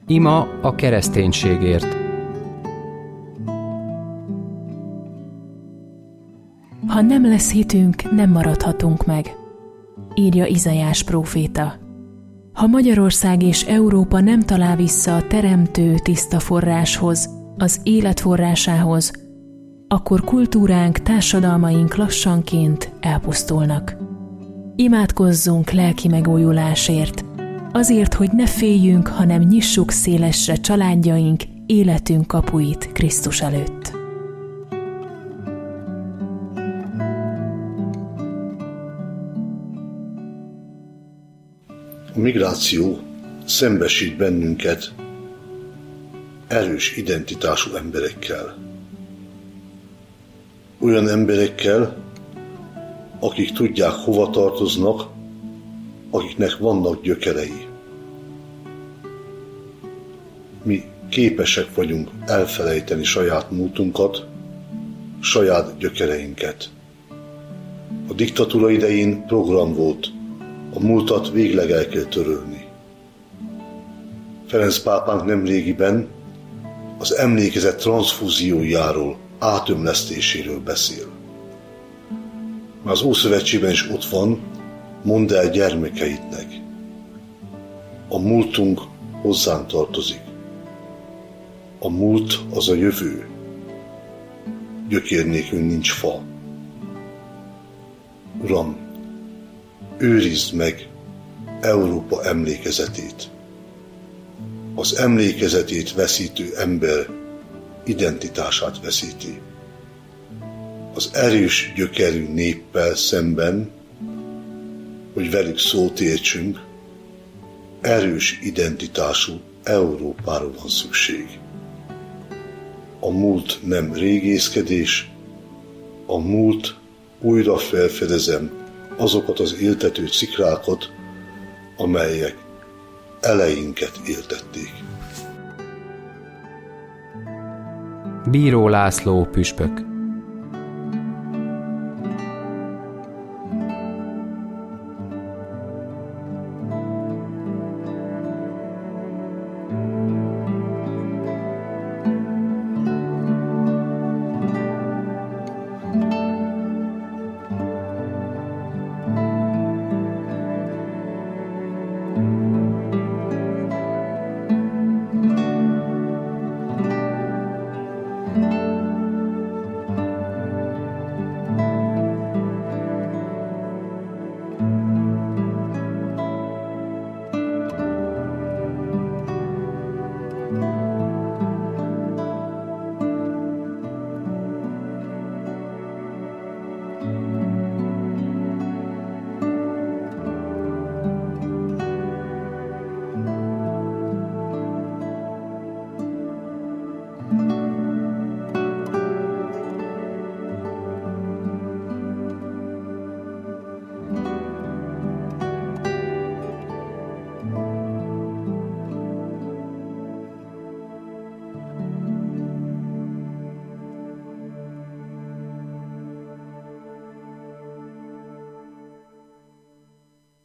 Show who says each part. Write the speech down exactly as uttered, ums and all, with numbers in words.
Speaker 1: Ima a kereszténységért.
Speaker 2: Ha nem lesz hitünk, nem maradhatunk meg, írja Izaiás próféta. Ha Magyarország és Európa nem talál vissza a teremtő tiszta forráshoz, az élet forrásához, akkor kultúránk, társadalmaink lassanként elpusztulnak. Imádkozzunk lelki megújulásért, azért, hogy ne féljünk, hanem nyissuk szélesre családjaink, életünk kapuit Krisztus előtt.
Speaker 3: A migráció szembesít bennünket erős identitású emberekkel. Olyan emberekkel, akik tudják, hova tartoznak, akiknek vannak gyökerei. Mi képesek vagyunk elfelejteni saját múltunkat, saját gyökereinket. A diktatúra idején program volt, a múltat végleg el kell törölni. Ferenc pápánk nemrégiben az emlékezet transzfúziójáról, átömlesztéséről beszél. Már az Ószövetségben is ott van, mondd el gyermekeidnek. A múltunk hozzánk tartozik. A múlt az a jövő. Gyökér nélkül nincs fa. Uram, őrizd meg Európa emlékezetét. Az emlékezetét veszítő ember identitását veszíti. Az erős gyökerű néppel szemben, hogy velük szót értsünk, erős identitású Európára van szükség. A múlt nem régészkedés, a múlt újra felfedezem azokat az éltető szikrákat, amelyek eleinket éltették.
Speaker 1: Bíró László püspök.